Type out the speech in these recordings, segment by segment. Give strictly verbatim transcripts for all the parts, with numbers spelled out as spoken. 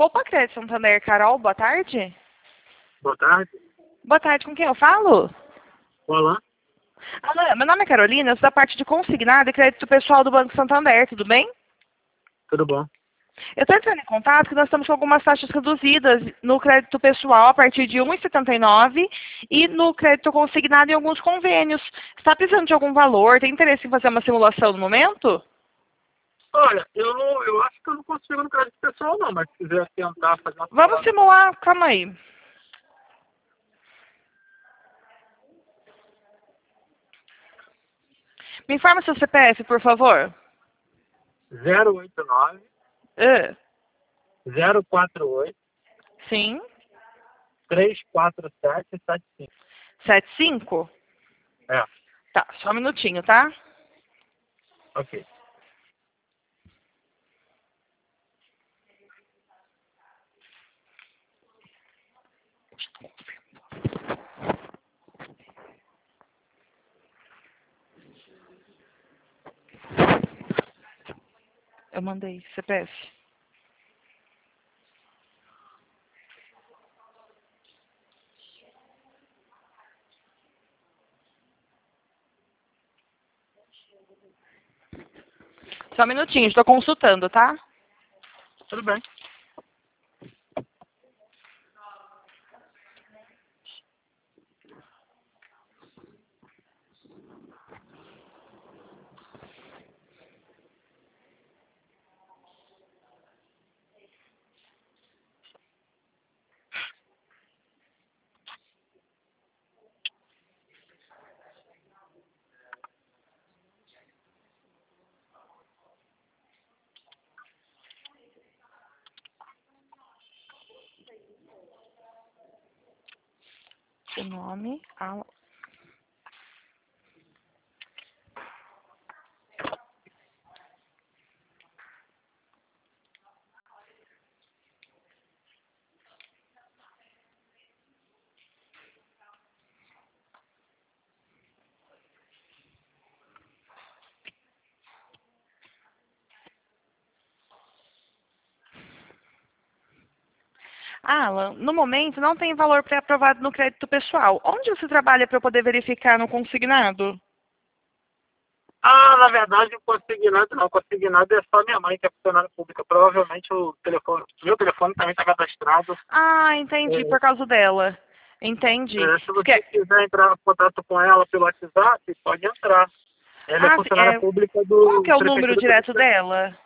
Poupa Crédito Santander, Carol, boa tarde. Boa tarde. Boa tarde, com quem eu falo? Olá. Alô, meu nome é Carolina, eu sou da parte de consignado e crédito pessoal do Banco Santander, tudo bem? Tudo bom? Eu estou entrando em contato porque nós estamos com algumas taxas reduzidas no crédito pessoal a partir de um vírgula setenta e nove e no crédito consignado em alguns convênios. Está precisando de algum valor? Tem interesse em fazer uma simulação no momento? Olha, eu, não, eu acho que eu não consigo no crédito pessoal não, mas se quiser tentar fazer uma Vamos simular, calma aí. Me informa seu C P F, por favor. zero oito nove, Ah, zero quatro oito, sim. três quatro sete sete cinco. sete cinco? É, Tá, só um minutinho, tá? ok. Eu mandei C P F. Só um minutinho, estou consultando, tá? Tudo bem. O nome, a... Ah, Alan, no momento não tem valor pré-aprovado no crédito pessoal. Onde você trabalha para eu poder verificar no consignado? Ah, na verdade, o consignado não. O consignado é só minha mãe, que é funcionária pública. Provavelmente o telefone, meu telefone também está cadastrado. Ah, entendi, É, por causa dela. Entendi. é, se você Que- quiser entrar em contato com ela pelo WhatsApp, pode entrar. Ela é Ah, funcionária é... pública Qual do que é o número Prefeitura do direto Rio. dela?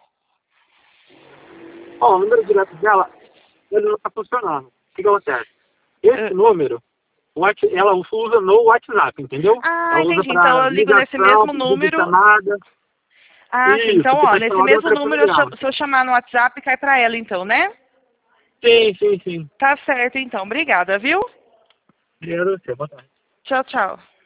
Ó, o número direto dela, ele não está funcionando. O que, que acontece? Esse Ah, número, o Whats- ela usa no WhatsApp, entendeu? Ah, Ela usa entendi. Então para eu ligo nesse ligação, mesmo pedido de número. chamada. Ah, sim. Isso, Então, que ó, para nesse chamada é o mesmo telefone número, eu dela. cham- se eu chamar no WhatsApp, cai pra ela, então, né? Sim, sim, sim. Tá certo, então. Obrigada, viu? Dinheiro, você, boa tarde. Tchau, tchau.